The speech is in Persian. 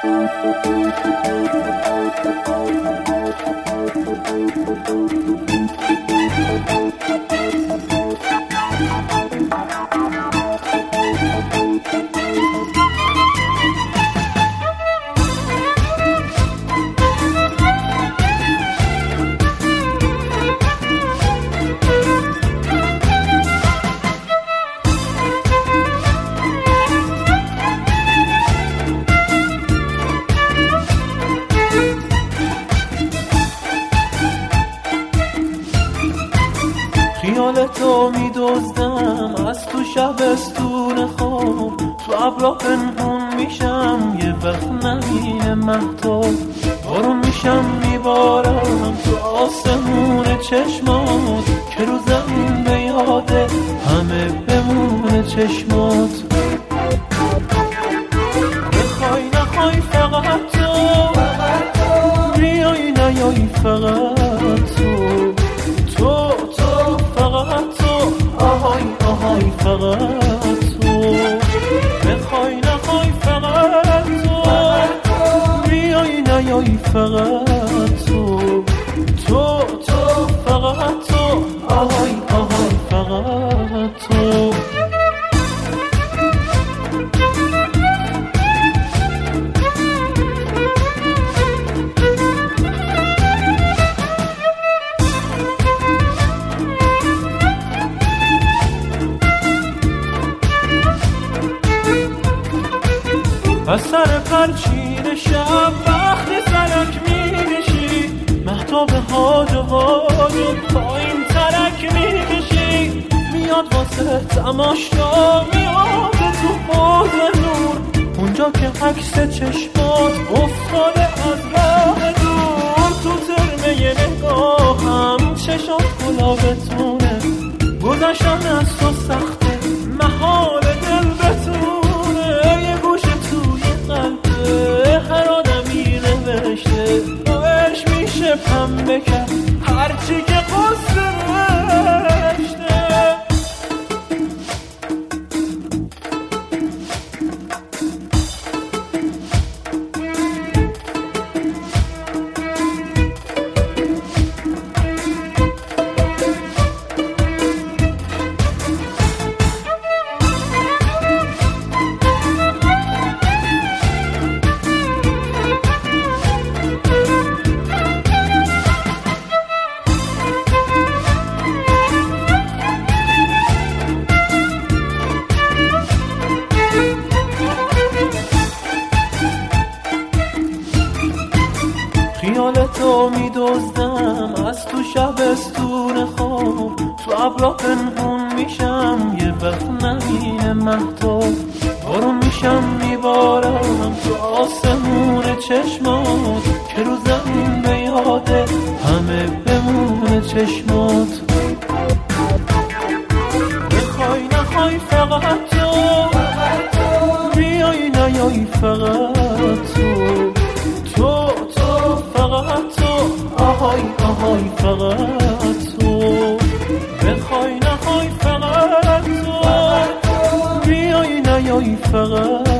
خیال تو می دزدم از تو شبستون خواب، تو ابرا پنهون میشم یه وقت نمینه مهتاب، بارون میشم میبارم تو آسمون چشمات که رو زمین به یاده همه بمونه چشمات. بخوای نخوای فقط تو بیای نیای فقط تو فقط تو آهای آهای فقط تو. بخوای نخوای فقط تو بیای نیای فقط تو فقط تو آهای آهای فقط تو. از سر پرچین شب وقتی سرک میکشی، مهتاب هاج و واج و پایین ترک میکشی، میاد واسه تماشا میاد تو حوض نور، اونجا که عکس چشمات افتاده از راه دور، تو ترمه نگاهم چشات گلابتونه، گذشتن از تو سخته محال دل بتونه، یه گوش توی قلبه هر آدمی نوشته باش میشه پنبه کرد هرچی که قصه نوشته. خیال تو می دزدم از تو شبستون خواب، تو ابرا پنهون میشم یه وقت نمینه مهتاب، بارون میشم میبارم تو آسمون چشمات که رو زمین به یاده همه بمونه چشمات. بخوای نخوای فقط تو بیای نیای فقط تو فقط تو آهای آهای فقط تو. بخوای نخوای فقط تو بیای نیای فقط